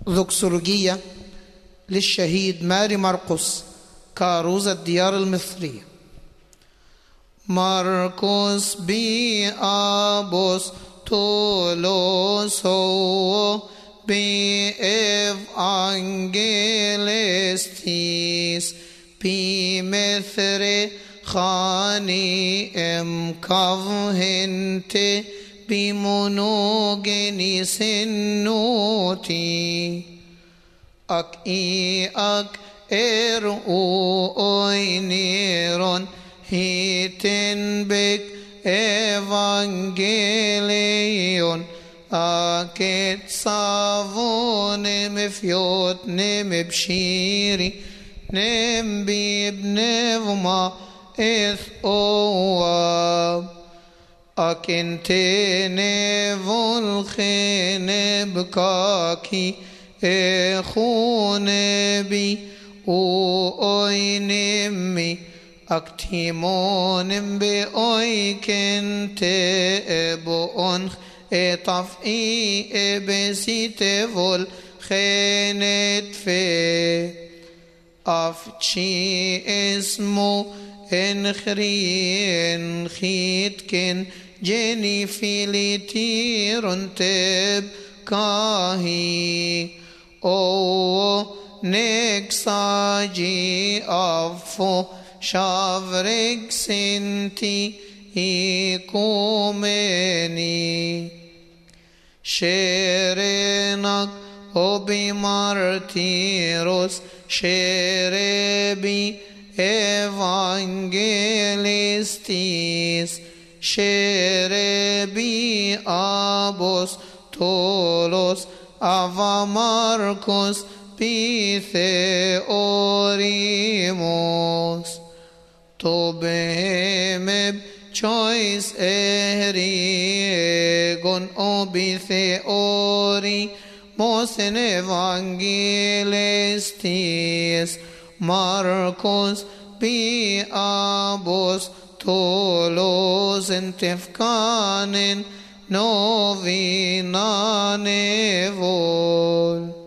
ذوكسولوجية للشهيد ماري مرقس كاروز الديار المصرية. مرقس بي أبوس تولوسو بي إفانجيلستيس بي مثري خاني كافهنت بمونوجيني سنوتي أك إي أك إرؤوينيرون هيتنبك إيفانجيليون أكيد صافون مفيوت بشيري بيبنفما إث أواب أكنتني فولخن بكاكي إخون بي أوينمي أكتيمون بأوي كنت أبون إطفئي إبسيت فول خينت في أفتشي اسمو إنخرين خيتكن جيني فيليتيرون تب كاهي أو نكساجي أفو شافرق سنتي إيكومني شيرينك أوبي مارتيروس شيربي Evangelistis Sherebi Abos Tolos Ava Marcos Pitheorimos Tobehemeb Choice Eriegon Obitheori Mosen Evangelistis Marcos بي أبوس تولوس انتفكان نوفينا نيفول